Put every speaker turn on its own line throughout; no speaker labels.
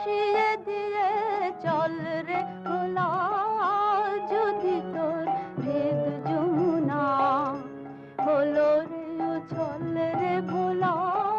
ভাসিয়ে দিয়ে চল রে ভোলা, যদি তোর হৃদ যমুনা হলো রে উছল রে ভোলা।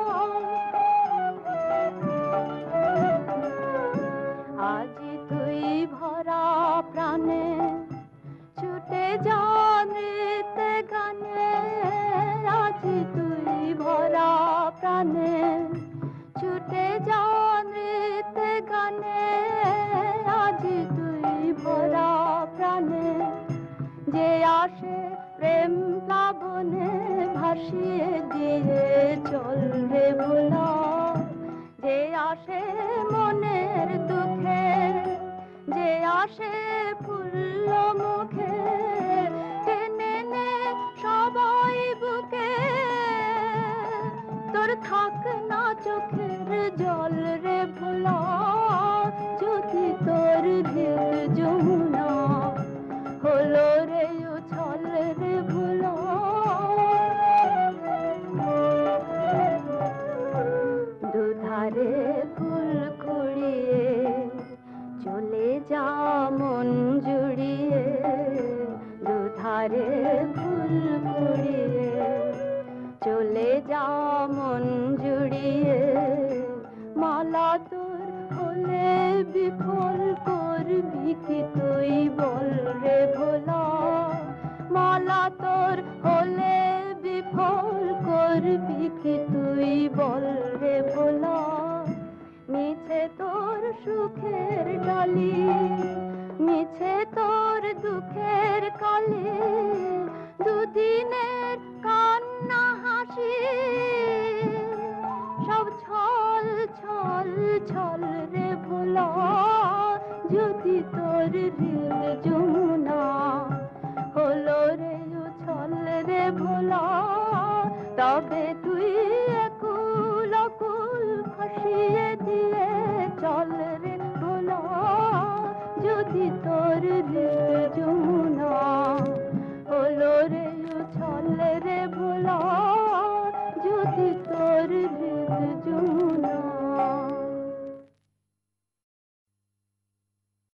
আজি তুই ভরা প্রাণে ছুটে যা নৃত্যে গানে, আজি তুই ভরা প্রাণে ছুটে যা নৃত্যে গানে, আজি তুই ভরা প্রাণে যে আসে প্রেম প্লাবনে ভাসিয়ে দিয়ে চল রে ভোলা, যে আসে মনের দুঃখে, যে আসে ফুল্ল মুখে টেনে নে সবাই বুকে, তোর থাক না চোখের জল রে ভোলা, যদি তোর হৃদ যমুনা হলো রে উছল রে ভোলা। দুধারে ফুল কুড়িয়ে চলে যা মন জুড়িয়ে, দুধারে ফুল কুড়িয়ে চলে যা মন জুড়িয়ে, মালা তোর হলে বিফল করবি কি তুই বল রে ভোলা, মালা তোর হলে বিফল করবি কি তুই বল রে ভোলা। মিছে তোর সুখের ডালি, মিছে তোর দুঃখের কালি, দুদিনের কান্না হাসি সব ছল ছল ছল রে ভোলা, যদি তোর হৃদ যমুনা হলো রে উছল রে ভোলা, তবে তুই একুল অকুল ভাসিয়ে দিয়ে চল রে ভোলা, যদি তোর হৃদ যমুনা হলো রে উছল রে ভোলা।